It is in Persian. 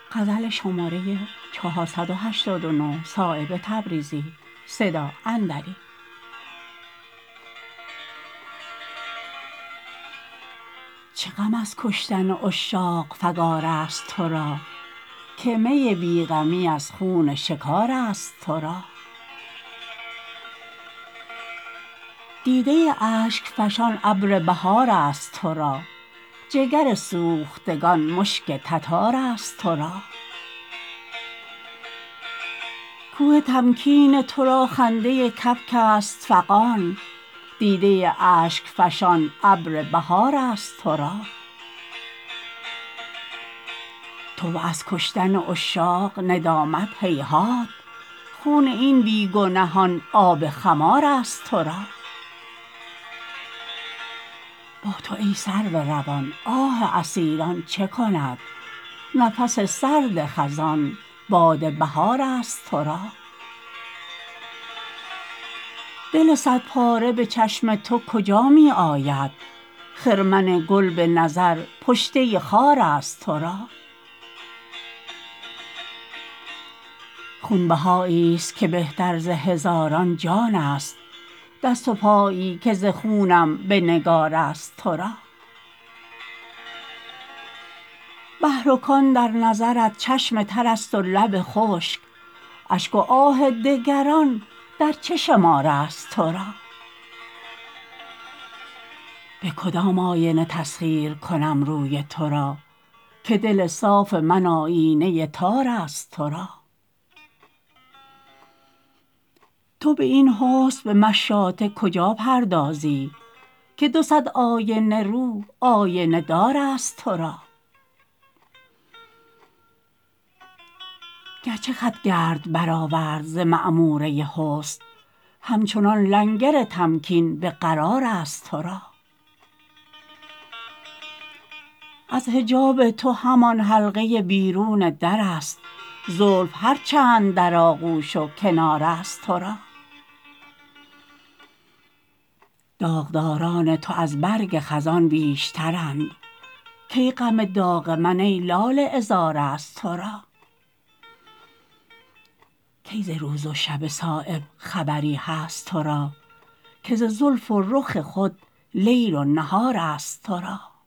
چه غم از کشتن عشاق فگارست ترا که می بی غمی از خون شکارست ترا دیده اشک فشان ابر بهارست ترا جگر سوختگان مشک تتارست ترا کوه تمکین ترا خنده کبک است فغان دیده اشک فشان ابر بهارست ترا تو و از کشتن عشاق ندامت هیهات خون این بی گنهان آب خمارست ترا با تو ای سرو روان آه اسیران چه کند نفس سرد خزان باد بهارست ترا دل صد پاره به چشم تو کجا می آید خرمن گل به نظر پشته خارست ترا خونبهایی است که بهتر ز هزاران جان است دست و پایی که ز خونم به نگارست ترا بحر و کان در نظرت چشم ترست و لب خشک اشک و آه دگران در چه شمارست ترا به کدام آینه تسخیر کنم روی ترا که دل صاف من آیینه تارست ترا تو به این حسن به مشاطه کجا پردازی که دو صد آینه رو آینه دارست ترا گرچه خط گرد برآورد ز معموره حسن همچنان لنگر تمکین به قرارست ترا از حجاب تو همان حلقه بیرون درست زلف هر چند در آغوش و کنارست ترا داغداران تو از برگ خزان بیشترند کی غم داغ من ای لاله عذارست ترا کی ز روز و شب صایب خبری هست ترا که ز زلف و رخ خود لیل و نهارست ترا